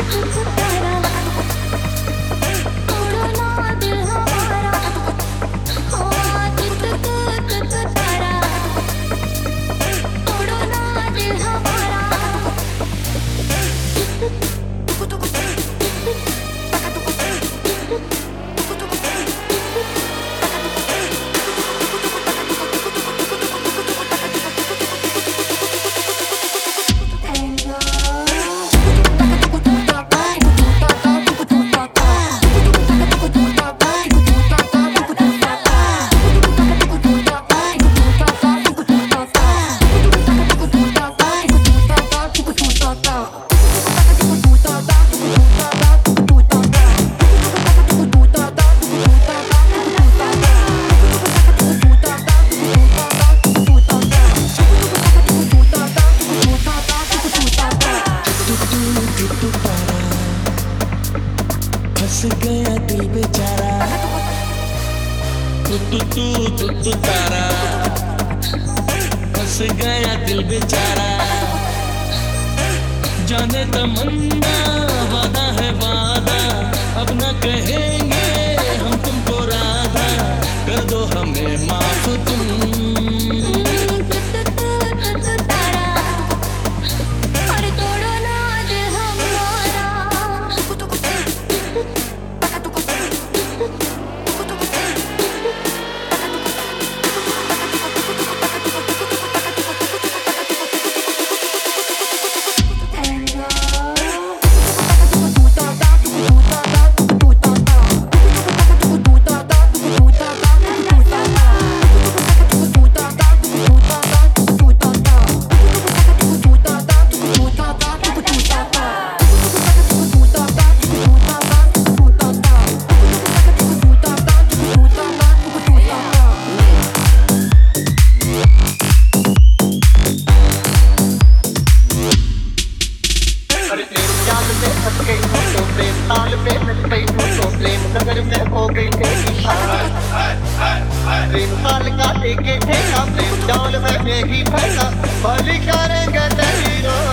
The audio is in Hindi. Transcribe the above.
फंस गया दिल बेचारा तू तारा फंस गया दिल बेचारा जाने तमन्ना वादा है वादा अब न कहेंगे हम तुमको राधा कर दो हमें माफ तुम ताल पे मिल गई तो प्रेम नगर में हो गई तेरी प्रेम ताल का देखे थे प्रेम जाल में ही फैला भली करेंगे तेरी